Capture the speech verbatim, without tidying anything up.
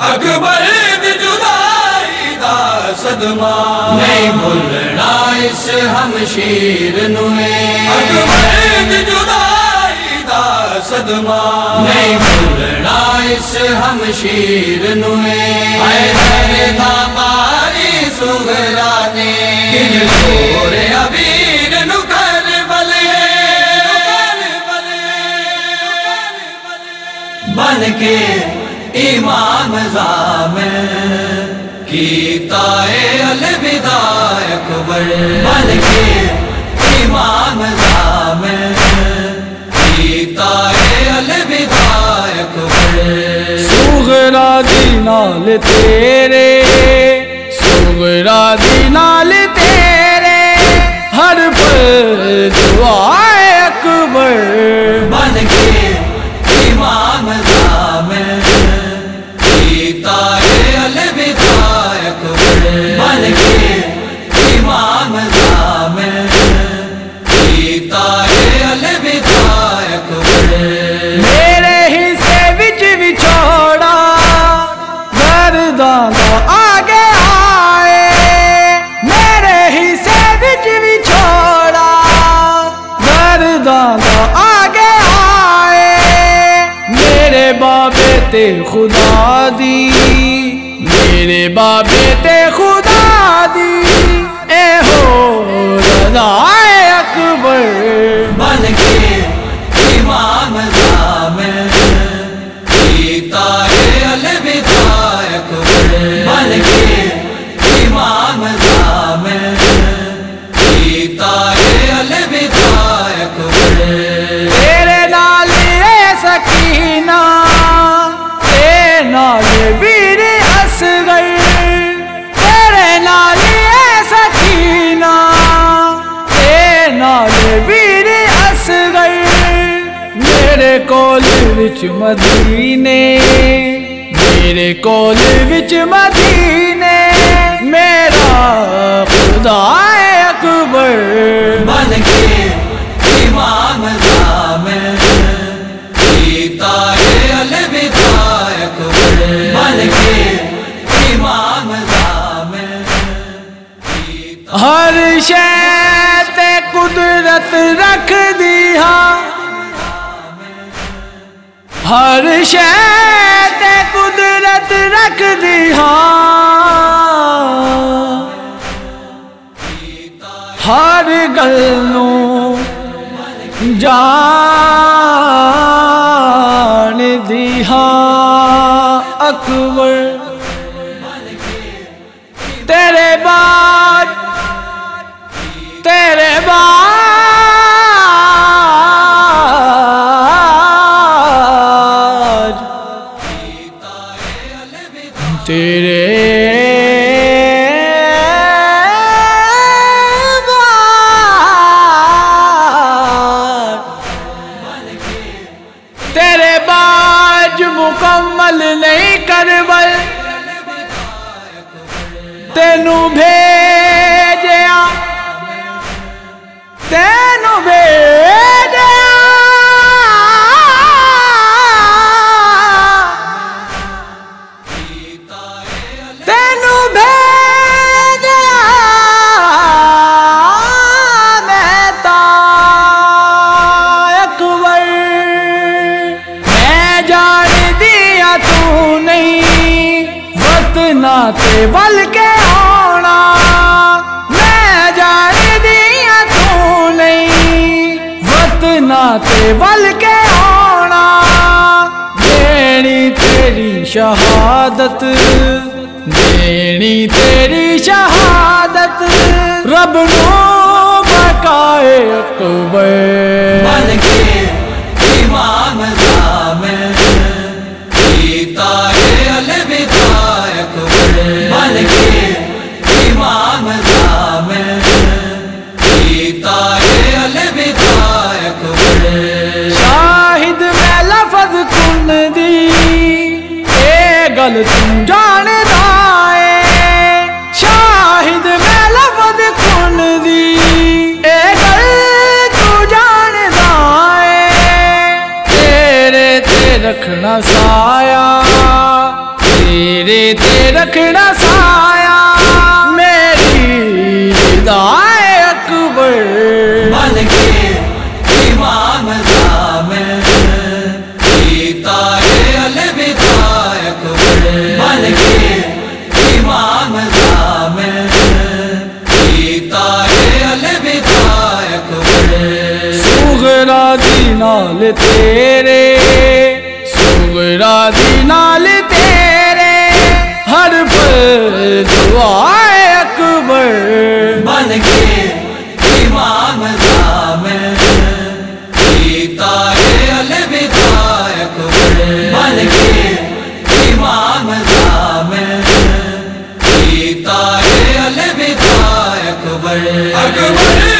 اکبر دی جدائی دا صدمہ نہیں بھولنا اس ہمشیر نوے، اکبر دی جدائی دا صدمہ نہیں بھولنا اس ہمشیر نوے، حیدر دا ماری صغرا نے کن شور عبیر نو کربلے بن کے امام زامن کیتا ہے الوداع اکبر، بن کے امام زامن کیتا ہے الوداع اکبر، صغرا دی نال تیرے صغرا دی نال تیرے ہر پل دعائے اکبر، بن کے امام زامن کیتا ہے الوداع اکبر، بن کے امام زامن کیتا ہے الوداع اکبر، میرے حصے وچ وچھوڑا گرداں دا آگے آئے، میرے حصے وچ وچھوڑا گرداں دا آگے آئے، میرے بابے تے خدا دی میرے بابے تے خدا دی اے ہو رضا اکبر، بن کے امام زامن کیتا ہے الوداع اکبر، بن کے امام زامن کیتا ہے الوداع اکبر، تیرے نال اے سکینہ اے نال ویر اصغر، تیرے نال اے سکینہ اے نال ویر اصغر، میرے کول وچ مدینے میرے کول وچ مدینے میرا خدا اکبر، بن کے امام زامن کیتا ہے الوداع اکبر، بن کے امام زامن کیتا ہر شے تے قدرت رکھ دی ہاں، ہر شے تے قدرت رکھ دی ہاں، ہر گل نوں جان دی ہاں اکبر، تیرے بعد تیرے بعد تیرے تیرے باج مکمل نہیں کربل، تینوں بھیجیا تینوں بھیجیا تینوں بھیجیا میں تا اکبر، میں جان دیا تو نہیں وطنا تے ول کے آنا، میں جان دیا تو نہیں وطنا تے ول کے آنا، دینی تیری شہادت دینی تیری شہادت رب نو بقائے اکبر، بن کے امام زامن کیتا ہے الوداع اکبر، بن کے امام زامن کیتا ہے الوداع اکبر، شاہد میں لفظ کن دی اے گل تم جان دائے، شاہد میں لفظ کن دی اے گل تو جان دائے، تیرے تے رکھنا سایہ تیرے میرے تے رکھنا سایہ میری ردائے اکبر بن کے امام زامن پیتا ہے الوداع اکبر بن کے امام زامن پیتا ہے الوداع اکبر سغرا دی نال تیرے سغرا دی نال تیرے ہر پل دعائے اکبر بن کے امام زامن پیتا ہے الوداع اکبر بن کے امام زامن پیتا ہے الوداع اکبر اکبر